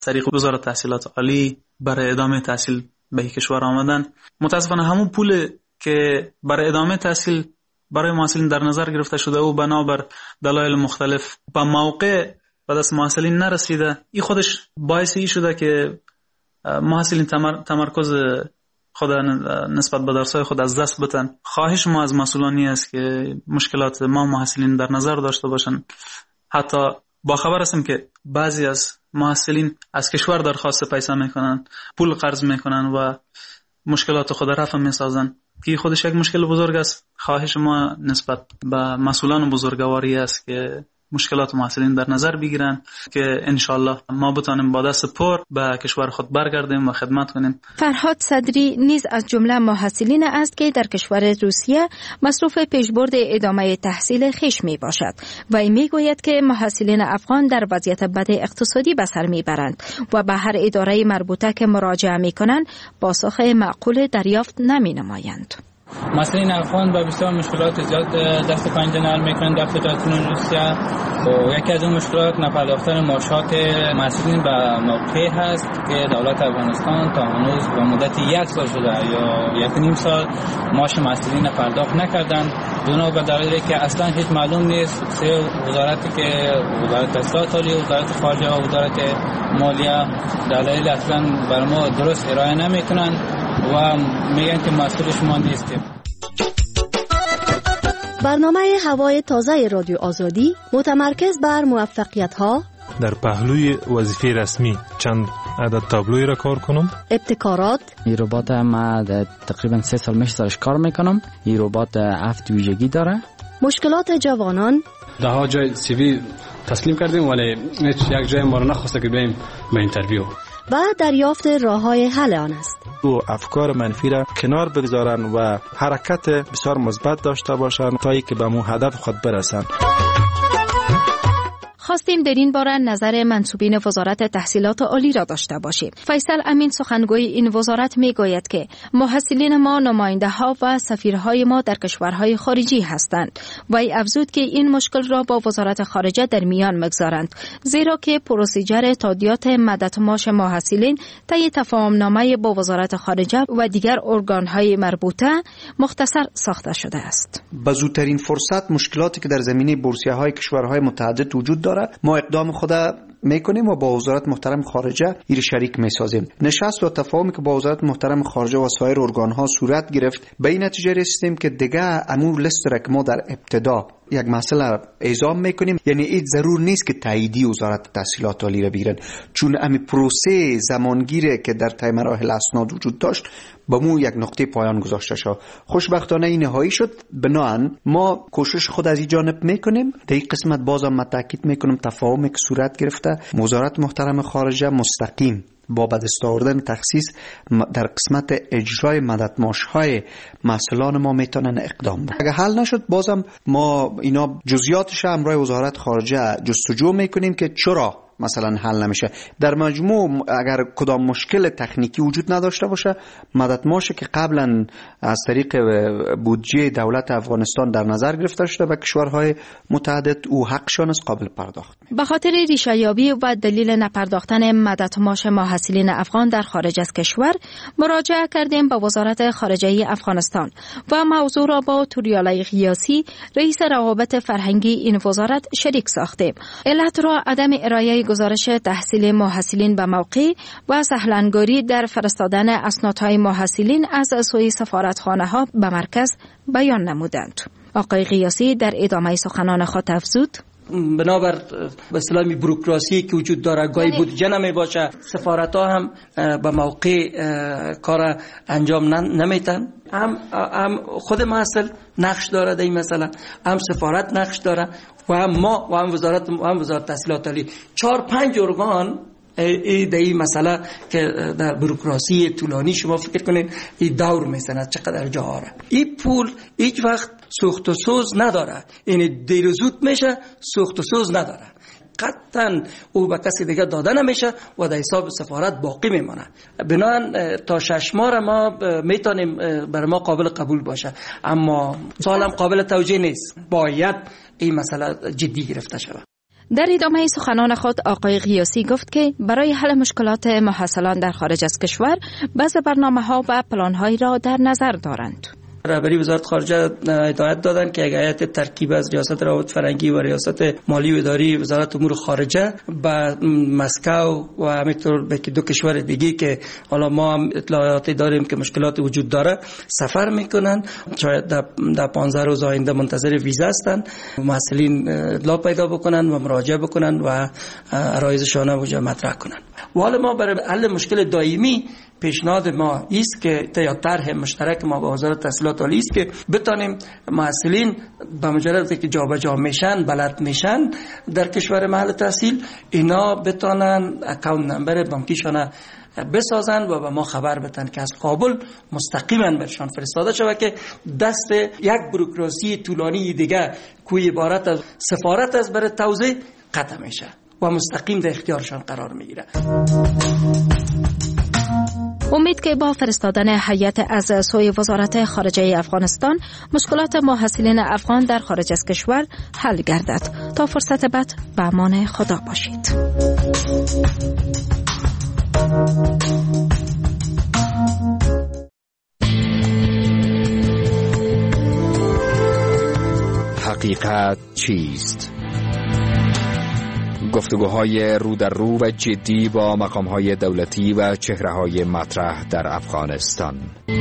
طریق وزارت تحصیلات عالی برای ادامه تحصیل به کشور آمدن. متاسفانه همون پول که برای ادامه تحصیل برای محصلین در نظر گرفته شده و بنابر دلایل مختلف به موقع به دست محصلین نرسیده، این خودش باعث این شده که محصلین تمرکز خود نسبت به درس‌های خود از دست بدن. خواهش ما از مسئولانی است که مشکلات ما محصلین در نظر داشته باشند. حتی با خبر هستیم که بعضی از محصلین از کشور درخواست پیسه میکنن، پول قرض میکنن و مشکلات خود رفع میسازن که خودش یک مشکل بزرگ است. خواهش ما نسبت به مسئولان بزرگواری است که مشکلات محصلین در نظر بگیرن که انشالله ما بتانیم با دست پر به کشور خود برگردیم و خدمت کنیم. فرهاد صدری نیز از جمله محصلین است که در کشور روسیه مصروف پیشبرد ادامه تحصیل خویش می باشد و می گوید که محصلین افغان در وضعیت بد اقتصادی به سر می برند و به هر اداره مربوطه که مراجعه می کنند پاسخ معقول دریافت نمی نمایند. مسئولین افغان با بسیار مشکلات زیاد دست پنجه نرم میکنند در فدراسیون روسیه و یکی از اون مشکلات نپرداختن معاشات مسئولین به موقع هست که دولت افغانستان تا هنوز به مدت 1 سال شده یا 1.5 سال معاش مسئولین پرداخت نکردند، بنا به دلیلی که اصلا هیچ معلوم نیست. 3 وزارتی که وزارت تحصیلات عالی، وزارت خارجه و وزارت مالیه دلایل اصلا بر ما درست ارائه نمیکنند و میگن که مسئول شما نیستیم. برنامه هوای تازه رادیو آزادی متمرکز بر موفقیت‌ها در پهلوی وظیفه رسمی چند عدد تابلوی را کار کنم. ابتکارات. این ربات ما تقریبا 3 سال میشه سرش کار میکنم. این ربات 7 ویژگی داره. مشکلات جوانان. ده ها جای سی وی تسلیم کردیم ولی هیچ یک جای ما رو نخواسته که بریم به اینترویو. و دریافت راه‌های حل آن است. و افکار منفی را کنار بگذارن و حرکت بسیار مثبت داشته باشن تا اینکه به مو هدف خود برسن. خواستیم در این باره نظر منصوبین وزارت تحصیلات عالی را داشته باشیم. فیصل امین سخنگوی این وزارت می گوید که محصلین ما نماینده ها و سفیرهای ما در کشورهای خارجی هستند و افزود که این مشکل را با وزارت خارجه در میان مگذارند، زیرا که پروسیجر تادیات مدت معاش محصلین طی تفاهمنامه با وزارت خارجه و دیگر ارگانهای مربوطه مختصر ساخته شده است. با زودترین فرصت مشکلاتی که در زمینه بورسیه‌های کشورهای متعدد وجود دارد ما اقدام خود میکنیم و با وزارت محترم خارجه این شریک میسازیم. نشست و تفاهمی که با وزارت محترم خارجه و سایر ارگانها صورت گرفت به این نتیجه رسیدیم که دیگه امور لیست را که ما در ابتدا یک مسئله اعزام میکنیم، یعنی این ضرور نیست که تاییدی وزارت تحصیلات عالی را بگیرن، چون امی پروسه زمانگیره که در طی مراحل اسناد وجود داشت با مو یک نقطه پایان گذاشته شد. خوشبختانه این نهایی شد. بنابراین ما کوشش خود از این جانب میکنیم. در این قسمت بازم من تاکید میکنم تفاهمی که صورت گرفته وزارت محترم خارجه مستقیم با به دست آوردن تخصیص در قسمت اجرای مدد معاش‌های مسئولان ما میتونن اقدام بکنن. اگه حل نشد بازم ما اینا جزئیاتش همراه وزارت خارجه جستجو میکنیم که چرا مثلا حل نمیشه. در مجموع اگر کدام مشکل تکنیکی وجود نداشته باشه مدد معاشی که قبلا از طریق بودجه دولت افغانستان در نظر گرفته شده به کشورهای متعدد او حقشان است قابل پرداخت. به خاطر ریشه‌یابی و دلیل نپرداختن مدد معاش محصلین افغان در خارج از کشور مراجعه کردیم به وزارت خارجه افغانستان و موضوع را با توریالای قیاسی رئیس روابط فرهنگی این وزارت شریک ساختیم. علت را عدم ارائه گزارش تحصیل محصلین به موقع و سهلنگاری در فرستادن اسنادهای محصلین از سوی سفارتخانه‌ها به مرکز بیان نمودند. آقای قیاسی در ادامه سخنان خود افزود: بنابر به اصطلاح بوروکراسی که وجود داره گاهی بودجه نمی باشه، سفارت‌ها هم به موقع کار انجام نمیتن. هم خود محصل نقش داره در این مسئله، هم سفارت نقش داره و هم ما و هم وزارت تحصیلات عالی 4-5 ارگان در این مسئله که در بوروکراسی طولانی شما فکر کنین این دور میزنه چقدر جاهاره. این پول هیچ وقت سوخت و سوز نداره، این دیر و زود میشه، سوخت و سوز نداره. قطعا او به کسی دیگه داده نمیشه و در حساب سفارت باقی میمانه. بنابراین تا 6 ماه ما میتونیم برای ما قابل قبول باشه، اما سالم قابل توجیه نیست. باید این مسئله جدی گرفته شود. در ادامه سخنان خود آقای غیاسی گفت که برای حل مشکلات محصلان در خارج از کشور بعضی برنامه‌ها و پلان‌هایی را در نظر دارند. رهبری وزارت خارجه هدایت دادن که یک هیئت ترکیب از ریاست روابط فرهنگی و ریاست مالی و اداری وزارت امور خارجه به مسکو و همینطور به دو کشور دیگه که حالا ما هم اطلاعاتی داریم که مشکلات وجود داره سفر میکنن. شاید در 15 روز آینده منتظر ویزا هستن. محصلین اطلاع پیدا بکنن و مراجعه بکنن و عرایضشان اونجا مطرح کنن. و حالا ما برای حل مشکل دائمی پیشنهاد ما است که یا طرح مشترک ما با وزارت تحصیلات عالی است که بتانیم محصلین با مجرد که جابجا میشن بلد میشن در کشور محل تحصیل اینا بتانن اکاونت نمبر بانکیشان بسازن و به ما خبر بدن که از کابل مستقیما برشان فرستاده شود که دست یک بوروکراسی طولانی دیگه کوی عبارت از سفارت از برای توزیع قطع میشه و مستقیم در اختیارشان قرار میگیره. امید که با فرستادن هیئت از سوی وزارت خارجه افغانستان مشکلات محصلین افغان در خارج از کشور حل گردد. تا فرصت بعد به امان خدا باشید. حقیقت چیست؟ گفتگوهای رو در رو و جدی با مقامهای دولتی و چهره‌های مطرح در افغانستان.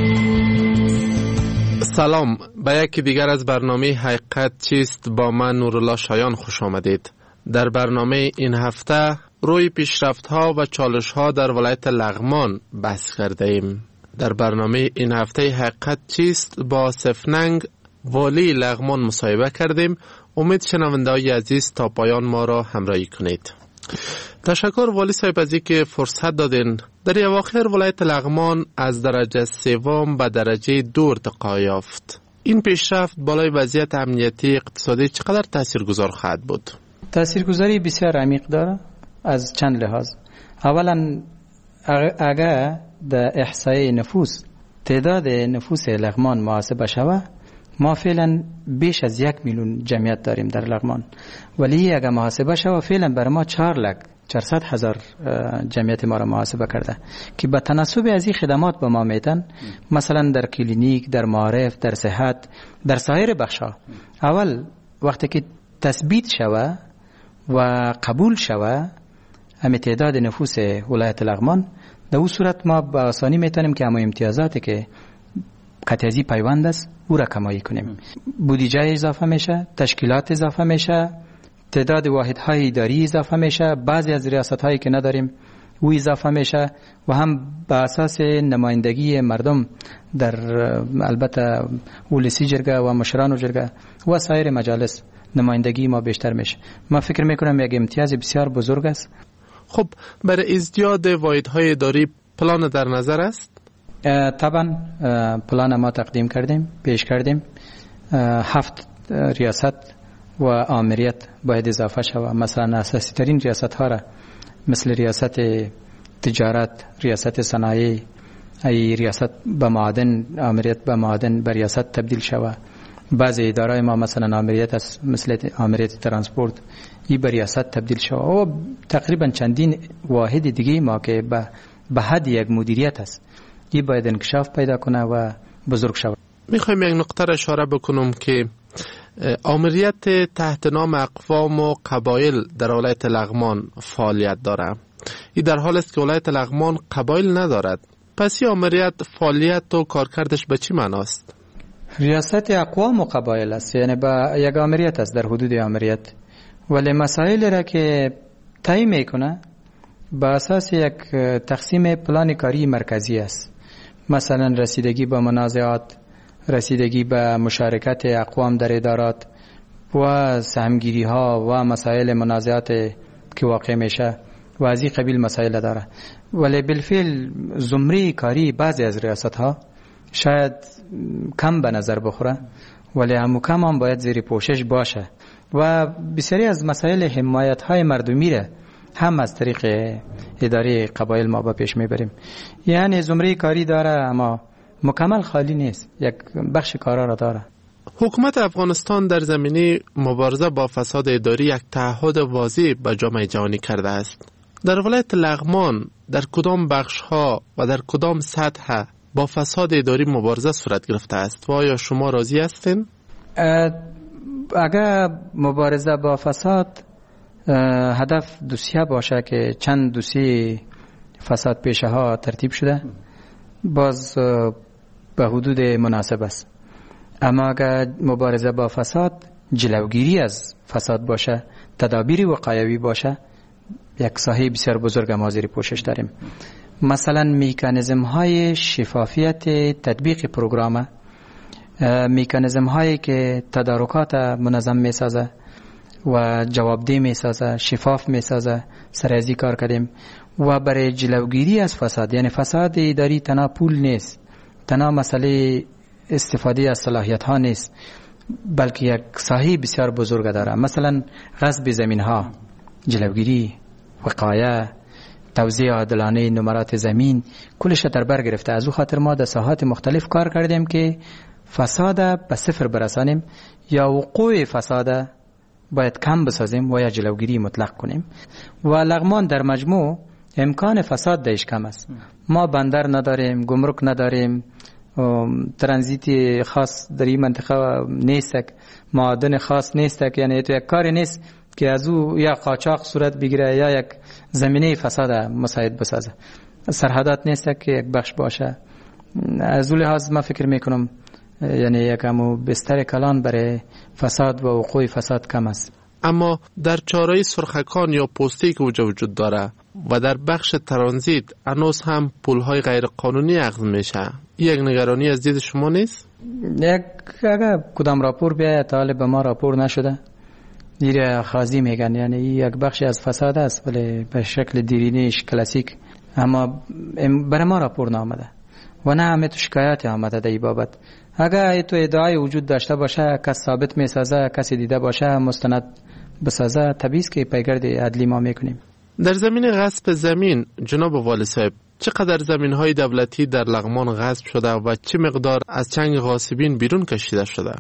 سلام، به یکی دیگر از برنامه حقیقت چیست با من نورالله شایان خوش آمدید. در برنامه این هفته روی پیشرفت‌ها و چالش‌ها در ولایت لغمان بحث کرده ایم. در برنامه این هفته حقیقت چیست با سفننگ والی لغمان مصاحبه کردیم. امید شنونده‌های عزیز تا پایان ما را همراهی کنید. تشکر والی صاحب از اینکه فرصت دادین. در اواخر ولایت لغمان از درجه سوم به درجه 2 ارتقا یافت. این پیشرفت بالای وضعیت امنیتی اقتصادی چقدر تاثیرگذار خواهد بود؟ تاثیرگذاری بسیار عمیق داره از چند لحاظ. اولا اگر در احصای نفوس تعداد نفوس لغمان محاسبه شود، ما فعلا بیش از 1 میلیون جمعیت داریم در لغمان، ولی اگر محاسبه شود فعلا بر ما 400,000 جمعیت ما را محاسبه کرده که به تناسب از این خدمات به ما میتن، مثلا در کلینیک، در معارف، در صحت، در سایر بخشا. اول وقتی که تثبیت شود و قبول شود همه تعداد نفوس ولایت لغمان، در اون صورت ما به آسانی میتونیم که همه امتیازاتی که قطعی پیوند است او را کمایی کنیم. بودجه اضافه میشه، تشکیلات اضافه میشه، تعداد واحدهای اداری اضافه میشه، بعضی از ریاست‌هایی که نداریم او اضافه میشه و هم به اساس نمایندگی مردم در البته ولسی جرگه و مشران جرگه و سایر مجالس نمایندگی ما بیشتر میشه. ما فکر میکنم یک امتیاز بسیار بزرگ است. خب برای ازدیاد واحدهای اداری پلان در نظر است؟ طبعا پلان ما تقدیم کردیم، پیش کردیم. 7 ریاست و آمریت باید اضافه شود. مثلا اساسی ترین ریاست ها را مثل ریاست تجارت، ریاست صنایع، ای ریاست به معادن، آمریت به معادن به ریاست تبدیل شود. بعضی ادارای ما مثلا آمریت است، مثل آمریت ترانسپورت، این به ریاست تبدیل شود. و تقریبا چندین واحد دیگه ما که به حد یک مدیریت است، این باید انکشاف پیدا کنه و بزرگ شود. میخوایم یک نقطه را اشاره بکنم که آمریت تحت نام اقوام و قبایل در ولایت لغمان فعالیت داره. این در حال است که ولایت لغمان قبایل ندارد. پس این آمریت فعالیت و کارکردش به چی معناست؟ ریاست اقوام و قبایل است، یعنی با یک آمریت است در حدود آمریت، ولی مسائل را که طی میکنه با اساس یک تقسیم پلان کاری مرکزی است. مثلا رسیدگی به منازعات، رسیدگی به مشارکت اقوام در ادارات و سهمگیری ها و مسائل منازعات که واقع میشه و از این قبیل مسائل داره. ولی بالفعل زمره کاری بعضی از ریاست ها شاید کم به نظر بخوره، ولی کم هم باید زیر پوشش باشه و بسیاری از مسائل حمایت های مردمی را هم از طریق اداره قبایل ما با پیش میبریم. یعنی زمره کاری داره اما مکمل خالی نیست، یک بخش کارا را داره. حکومت افغانستان در زمینه مبارزه با فساد اداری یک تعهد واضح به جامعه جهانی کرده است. در ولایت لغمان در کدام بخش‌ها و در کدام سطح با فساد اداری مبارزه صورت گرفته است و آیا شما راضی هستین؟ اگر مبارزه با فساد هدف دوسیه باشه که چند دوسیه فساد پیشه ها ترتیب شده، باز به حدود مناسب است. اما اگر مبارزه با فساد جلوگیری از فساد باشه، تدابیر وقایوی باشه، یک ساحه بسیار بزرگ ما زیر پوشش داریم. مثلا میکانیزم های شفافیت تطبیق پروگرام، میکانیزم هایی که تدارکات منظم میسازه و جوابده میسازه، شفاف میسازه، سر ازی کار کردیم. و برای جلوگیری از فساد، یعنی فساد اداری تنها پول نیست، تنها مسئله استفاده از صلاحیت ها نیست، بلکه یک ساحه بسیار بزرگ داره. مثلا غصب زمین ها، جلوگیری، وقایه، توزیع عادلانه نمرات زمین، کلش در بر گرفته. از او خاطر ما در ساحات مختلف کار کردیم که فساد به صفر برسانیم یا وقوع فساد باید کم بسازیم و یا جلوگیری مطلق کنیم. و لغمان در مجموع امکان فساد درش کم است. ما بندر نداریم، گمرک نداریم، ترانزیت خاص در این منطقه نیست، معادن خاص نیست، یعنی تو یک کاری نیست که از او یا قاچاق صورت بگیره یا یک زمینه فساد مساعد بسازه. سرحدات نیست که یک بخش باشه. از اون لحاظ ما فکر میکنم یعنی یکمو بستر کلان برای فساد و وقوع فساد کم است. اما در چاره‌ای سرخکان یا پستی که وجود داره و در بخش ترانزیت هنوز هم پولهای غیر قانونی اخذ میشه، یک نگرانی از دید شما نیست؟ اگر کدام راپور بیاید تا به ما راپور نشده، دیره خازی میگن، یعنی یک بخشی از فساد است ولی به شکل دیرینیش کلاسیک، اما برای ما راپور نامده و نه همه تو شکایت آمده در این بابت. اگر تو ادعای وجود داشته باشه، کس ثابت میسازه، کسی دیده باشه مستند بسازه، طبیعی است که پیگرد عدلی ما میکنیم. در زمین غصب زمین جناب والی صاحب، چقدر زمین‌های دولتی در لغمان غصب شده و چه مقدار از چنگ غاصبین بیرون کشیده شده؟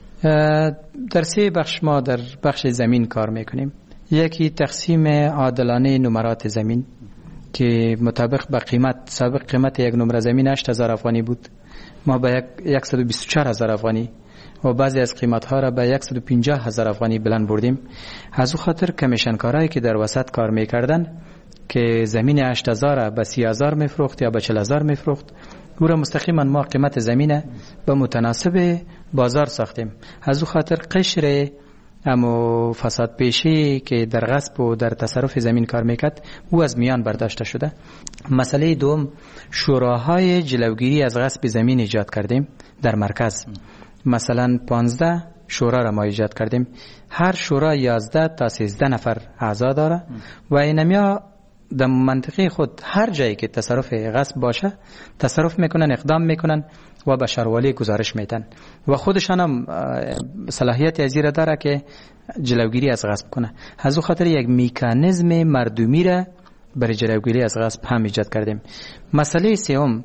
در 3 بخش ما در بخش زمین کار میکنیم. یکی تقسیم عادلانه نمرات زمین که مطابق به قیمت، سابق قیمت یک نمره زمین 8000 افغانی بود، ما به 124000 افغانی و بعضی از قیمت ها را به 150000 افغانی بلند بردیم. از او خاطر کمیشنکارایی که در وسط کار میکردن که زمین 8000 به 30000 میفروخت یا به 40000 میفروخت، او را مستقیما ما قیمت زمینه به متناسب بازار ساختیم. از او خاطر قشر اما فساد پیشی که در غصب و در تصرف زمین کار میکرد او از میان برداشته شده. مسئله دوم، شوراهای جلوگیری از غصب زمین ایجاد کردیم در مرکز. مثلا 15 شورا را ما ایجاد کردیم، هر شورا 11 تا 13 نفر اعضا داره و اینمیا در منطقه خود هر جایی که تصرف غصب باشه تصرف میکنن، اقدام میکنن و به شاروالی گزارش میدن و خودشان هم صلاحیت ازیره داره که جلوگیری از غصب کنه. از او خاطر یک میکانیزم مردمی را برای جلوگیری از غصب هم ایجاد کردیم. مسئله سوم،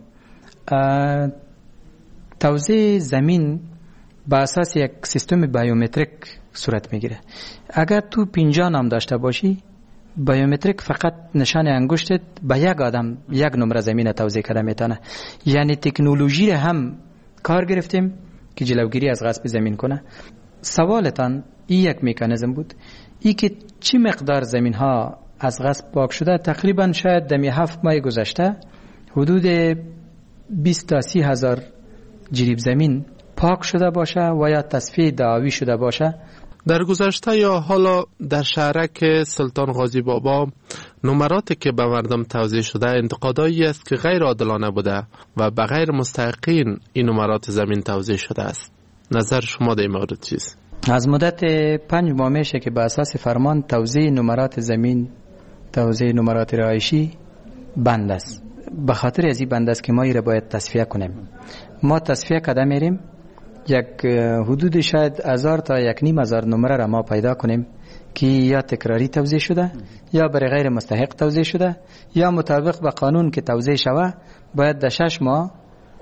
توزیع زمین با اساس یک سیستم بایومتریک صورت میگیره. اگر تو 50 نام داشته باشی، بایومتریک فقط نشان انگشتت به یک آدم یک نمره زمین توزیع کرده میتونه. یعنی تکنولوژی را هم کار گرفتیم که جلوگیری از غصب زمین کنه. سوالتان این یک میکانیزم بود. ای که چی مقدار زمین ها از غصب پاک شده، تقریبا شاید دمی 7 ماه گذشته حدود 20 تا 30 هزار جریب زمین پاک شده باشه و یا تصفیه دعاوی شده باشه. در گذشته یا حالا در شهرک سلطان غازی بابا نمراتی که به مردم توزیع شده انتقادایی است که غیر عادلانه بوده و به غیر مستحقین این نمرات زمین توزیع شده است. نظر شما در این مورد چیست؟ از مدت 5 ماه میشه که به اساس فرمان توزیع نمرات زمین، توزیع نمرات رهایشی بند است. به خاطر از این بند است که ما این را باید تصفیه کنیم. ما تصفیه کده میریم، یک حدود شاید 1000 تا 1500 نمره را ما پیدا کنیم که یا تکراری توزیع شده یا برای غیر مستحق توزیع شده یا مطابق به قانون که توزیع شوه باید در 6 ماه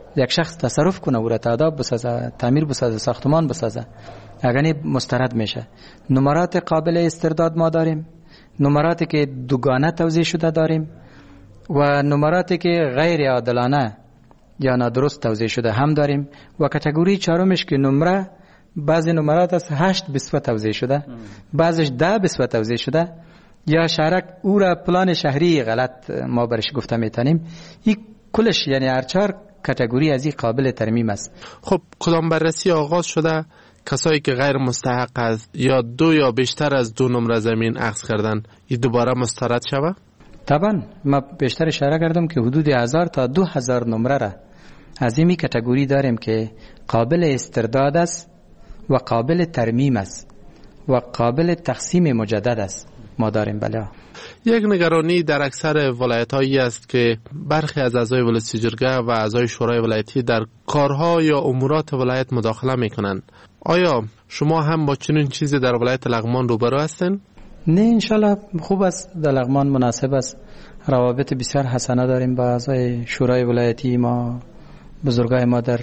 یک شخص تصرف کنه و را تاداب بسازه، تعمیر بسازه، ساختمان بسازه، اگه مسترد میشه. نمرات قابل استرداد ما داریم، نمراتی که دوگانه توزیع شده داریم و نمراتی که غیر عادلانه یا نادرست توزیع شده هم داریم و کاتگوری چهارمش که نمره بعضی نمرات از 8 بسوه توزیع شده، بعضش 10 بسوه توزیع شده یا شهرک او را پلان شهری غلط ما برش گفته میتونیم. این کلش یعنی هر 4 کاتگوری از این قابل ترمیم است. خب کدام بررسی آغاز شده کسایی که غیر مستحق است یا 2 یا بیشتر از 2 نمره زمین اخذ کردن این دوباره مسترد شود؟ طبعا ما بیشتر اشاره کردم که حدود 1000 تا 2000 نمره را از این کاتگوری داریم که قابل استرداد است و قابل ترمیم است و قابل تقسیم مجدد است ما داریم. بله. یک نگرانی در اکثر ولایت‌هایی است که برخی از اعضای ولایتی جرگه و اعضای شورای ولایتی در کارها یا امورات ولایت مداخله میکنند. آیا شما هم با چنین چیزی در ولایت لغمان روبرو هستین؟ نه انشالله خوب است، در لغمان مناسب است. روابط بسیار حسنه داریم با اعضای شورای ولایتی ما، بزرگای ما در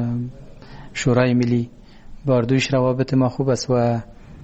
شورای ملی. باردویش روابط ما خوب است و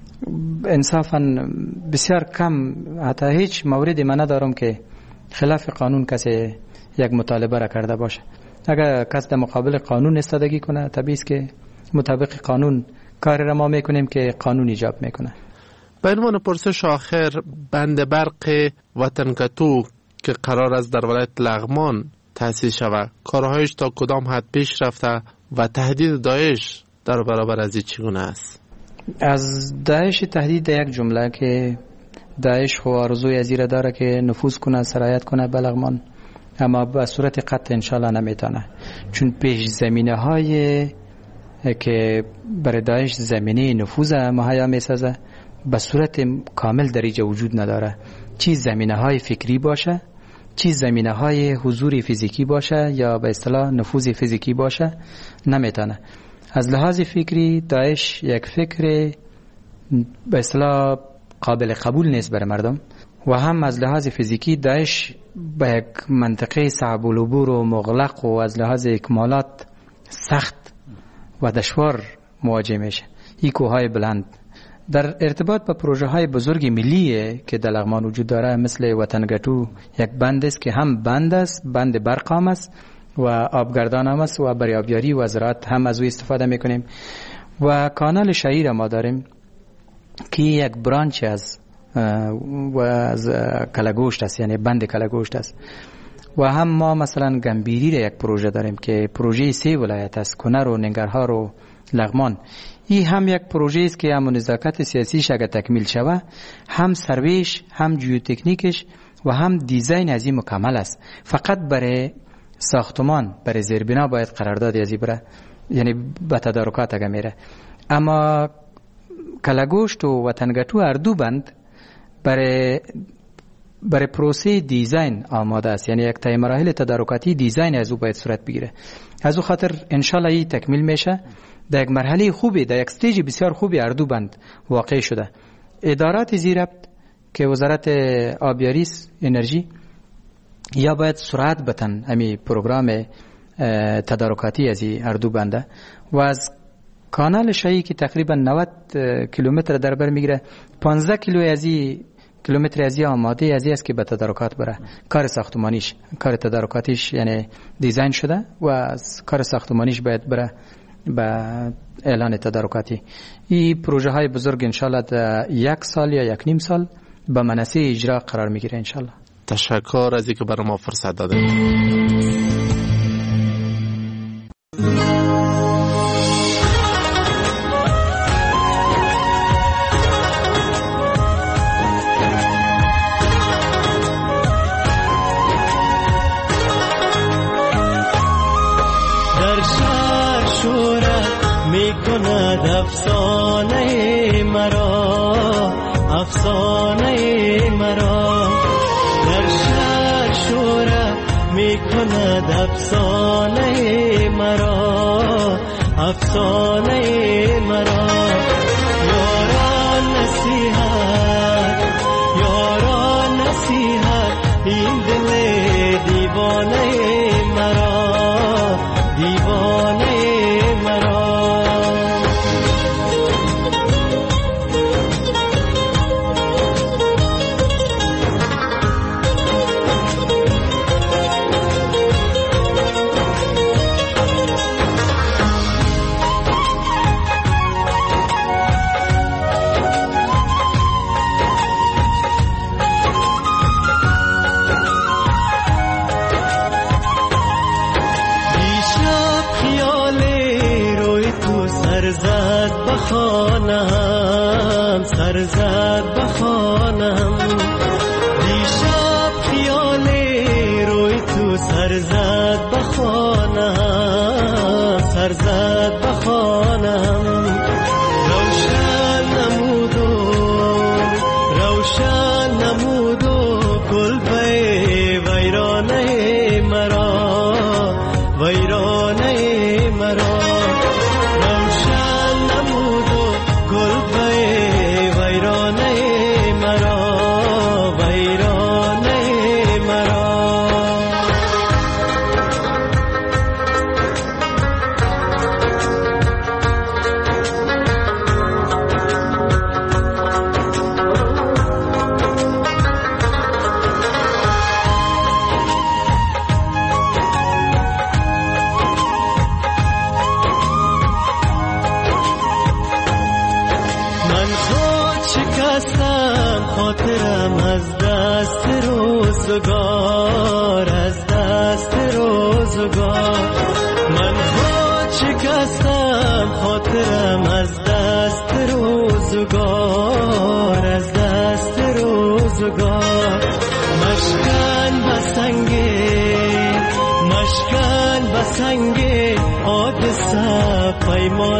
انصافا بسیار کم، حتی هیچ موردی من ندارم که خلاف قانون کسی یک مطالبه را کرده باشه. اگر کس در مقابل قانون استادگی کنه طبیعی است که مطابق قانون کاری را ما میکنیم که قانون ایجاب میکنه. به عنوان پرسش آخر، بند برق وطنکتو که قرار است در ولایت لغمان تأسیس شود، کارهایش تا کدام حد پیش رفته و تهدید داعش در برابر از این چگونه است؟ از داعش تهدید در یک جمله که داعش خو آرزوی از این داره که نفوذ کنه، سرایت کنه به لغمان، اما به صورت قطع انشالله نمیتونه، چون پیش زمینه های که برای داعش زمینه نفوذ مهیا میسازه به صورت کامل در اینجا وجود نداره. چی زمینه های فکری باشه، چی زمینه های حضور فیزیکی باشه یا به اصطلاح نفوذ فیزیکی باشه نمیتونه. از لحاظ فکری داعش یک فکر به اصطلاح قابل قبول نیست برای مردم و هم از لحاظ فیزیکی داعش به یک منطقه صعب العبور و مغلق و از لحاظ اکمالات سخت و دشوار مواجه میشه. این کوههای بلند در ارتباط با پروژه های بزرگ ملیه که در لغمان وجود داره، مثل وطنگتو یک بند است که هم بند است، بند برق هم است و آبگردان هم است و برای آبیاری و زراعت هم از او استفاده میکنیم و کانال شهیر ما داریم که یک برانچ از کلگوشت است، یعنی بند کلگوشت است. و هم ما مثلا گنبیری یک پروژه داریم که پروژه 3 ولایت است، کنر و ننگرهار و لغمان. این هم یک پروژه است که هم نزاکت سیاسیش اگر تکمیل شود، هم سرویش، هم جیوتکنیکش و هم دیزاین از این مکمل است. فقط برای ساختمان، برای زیربنا باید قرارداد ازی بره، یعنی به تدارکات اگه میره. اما کلگوشت و وطنگتو هر دو بند برای پروسه دیزاین آماده است، یعنی یک طی مراحل تدارکاتی دیزاین از او باید صورت بگیره. از او خاطر انشالله این تکمیل میشه. در یک مرحله خوبی، در یک استیج بسیار خوبی هر دو بند واقع شده. ادارات زیربط که وزارت آبیاری انرژی یا باید سرعت بتن امی پروگرام تدارکاتی از هر دو بنده و از کانال شایی که تقریبا 90 کیلومتر در بر میگیره، 15 کیلومتر از آماده از است که به تدارکات بره. کار ساختمانیش، کار تدارکاتیش یعنی دیزاین شده و از کار ساختمانیش باید بره به اعلان تدارکاتی. این پروژه های بزرگ انشالله در 1 سال یا 1.5 سال به منصه اجرا قرار میگیره انشالله. تشکر از اینکه برای ما فرصت دادید. در شهر شورت میکند افسانه مرا، افسانه مرا. در شهر شورت میکند افسانه مرا، افسانه مرا. یاران نصیحت، یاران نصیحت، این دل دیوانه مرا، خانم سر زد بخانم دیشب خیال روی تو سر زد بخانم سر زد بخانم روشن نمود و گل به ویرانه مرا ویرانه مرا روشن نمود و گل به ویرانه مرا ویرانه مرا خاطرم از دست روزگار از دست روزگار من خود شکستم خاطرم از دست روزگار از دست روزگار مشکن بسنگ حادثه پیمان